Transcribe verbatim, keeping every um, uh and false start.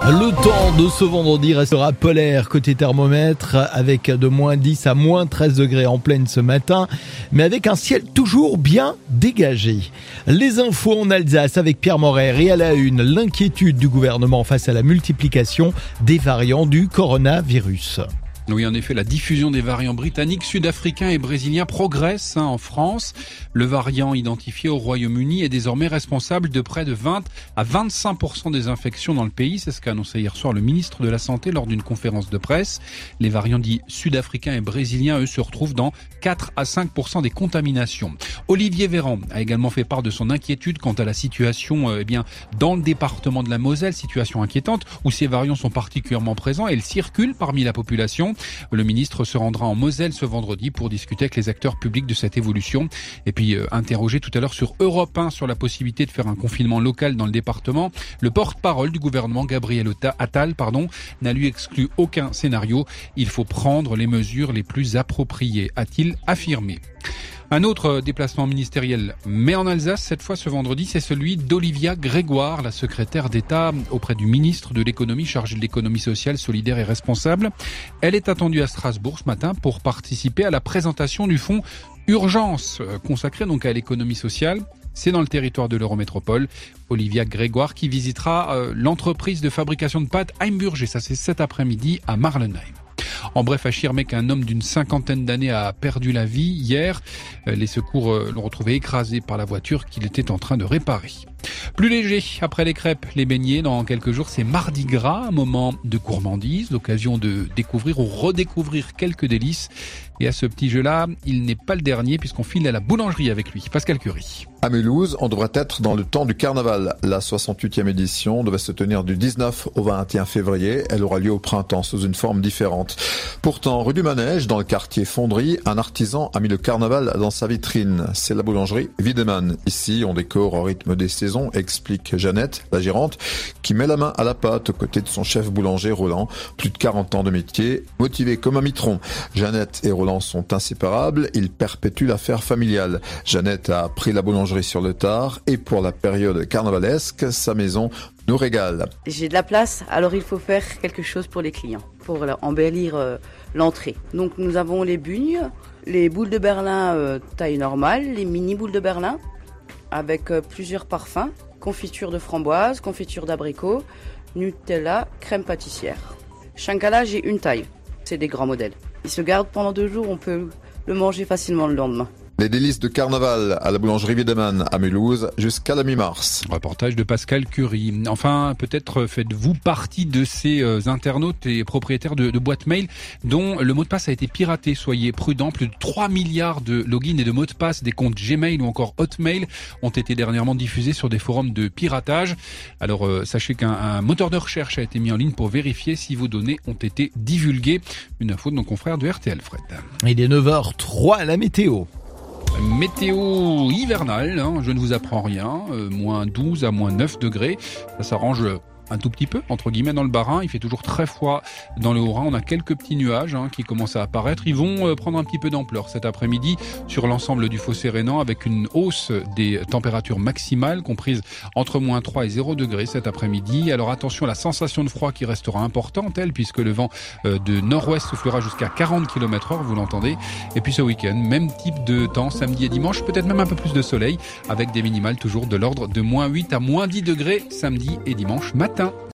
Le temps de ce vendredi restera polaire côté thermomètre avec de moins dix à moins treize degrés en pleine ce matin, mais avec un ciel toujours bien dégagé. Les infos en Alsace avec Pierre Morer et à la une, l'inquiétude du gouvernement face à la multiplication des variants du coronavirus. Oui, en effet, la diffusion des variants britanniques, sud-africains et brésiliens progresse hein, en France. Le variant identifié au Royaume-Uni est désormais responsable de près de vingt à vingt-cinq pour cent des infections dans le pays. C'est ce qu'a annoncé hier soir le ministre de la Santé lors d'une conférence de presse. Les variants dits sud-africains et brésiliens, eux, se retrouvent dans quatre à cinq pour cent des contaminations. Olivier Véran a également fait part de son inquiétude quant à la situation euh, eh bien, dans le département de la Moselle, situation inquiétante où ces variants sont particulièrement présents et ils circulent parmi la population. Le ministre se rendra en Moselle ce vendredi pour discuter avec les acteurs publics de cette évolution. Et puis, euh, interrogé tout à l'heure sur Europe un sur la possibilité de faire un confinement local dans le département, le porte-parole du gouvernement, Gabriel Attal, pardon, n'a lui exclu aucun scénario. Il faut prendre les mesures les plus appropriées, a-t-il affirmé. Un autre déplacement ministériel, mais en Alsace, cette fois ce vendredi, c'est celui d'Olivia Grégoire, la secrétaire d'État auprès du ministre de l'économie chargé de l'économie sociale, solidaire et responsable. Elle est attendue à Strasbourg ce matin pour participer à la présentation du fonds Urgence, consacré donc à l'économie sociale. C'est dans le territoire de l'Eurométropole. Olivia Grégoire qui visitera euh, l'entreprise de fabrication de pâtes Heimburg, et ça c'est cet après-midi à Marlenheim. En bref, affirmer qu'un homme d'une cinquantaine d'années a perdu la vie hier. Les secours l'ont retrouvé écrasé par la voiture qu'il était en train de réparer. Plus léger, après les crêpes, les beignets, dans quelques jours, c'est Mardi Gras, un moment de gourmandise, l'occasion de découvrir ou redécouvrir quelques délices. Et à ce petit jeu-là, il n'est pas le dernier puisqu'on file à la boulangerie avec lui. Pascal Curie. À Mulhouse, on devrait être dans le temps du carnaval. La soixante-huitième édition devait se tenir du dix-neuf au vingt et un février. Elle aura lieu au printemps sous une forme différente. Pourtant, rue du Manège, dans le quartier Fonderie, un artisan a mis le carnaval dans sa vitrine. C'est la boulangerie Wiedemann. Ici, on décore au rythme des saisons, explique Jeannette, la gérante, qui met la main à la pâte aux côtés de son chef boulanger Roland. Plus de quarante ans de métier, motivé comme un mitron. Jeannette et Roland sont inséparables. Ils perpétuent l'affaire familiale. Jeannette a pris la boulangerie sur le tard et pour la période carnavalesque, sa maison nous régale. J'ai de la place, alors il faut faire quelque chose pour les clients, pour embellir euh, l'entrée. Donc nous avons les bugnes, les boules de Berlin euh, taille normale, les mini boules de Berlin avec euh, plusieurs parfums, confiture de framboise, confiture d'abricot, Nutella, crème pâtissière. Chancala, j'ai une taille, c'est des grands modèles. Il se garde pendant deux jours, on peut le manger facilement le lendemain. Les délices de carnaval à la boulangerie Wiedemann à Mulhouse jusqu'à la mi-mars. Reportage de Pascal Curie. Enfin, peut-être faites-vous partie de ces euh, internautes et propriétaires de, de boîtes mail dont le mot de passe a été piraté. Soyez prudents, plus de trois milliards de logins et de mots de passe des comptes Gmail ou encore Hotmail ont été dernièrement diffusés sur des forums de piratage. Alors, euh, sachez qu'un un moteur de recherche a été mis en ligne pour vérifier si vos données ont été divulguées. Une info de nos confrères de R T L, Fred. Il est neuf heures trois à la météo. Météo hivernale, hein, je ne vous apprends rien, euh, moins douze à moins neuf degrés, ça s'arrange un tout petit peu, entre guillemets, dans le Bas-Rhin. Il fait toujours très froid dans le Haut-Rhin. On a quelques petits nuages hein, qui commencent à apparaître. Ils vont euh, prendre un petit peu d'ampleur cet après-midi sur l'ensemble du fossé rhénan avec une hausse des températures maximales comprises entre moins trois et zéro degrés cet après-midi. Alors attention, la sensation de froid qui restera importante, elle, puisque le vent euh, de nord-ouest soufflera jusqu'à quarante kilomètres heure, vous l'entendez. Et puis ce week-end, même type de temps, samedi et dimanche, peut-être même un peu plus de soleil avec des minimales toujours de l'ordre de moins huit à moins dix degrés samedi et dimanche matin.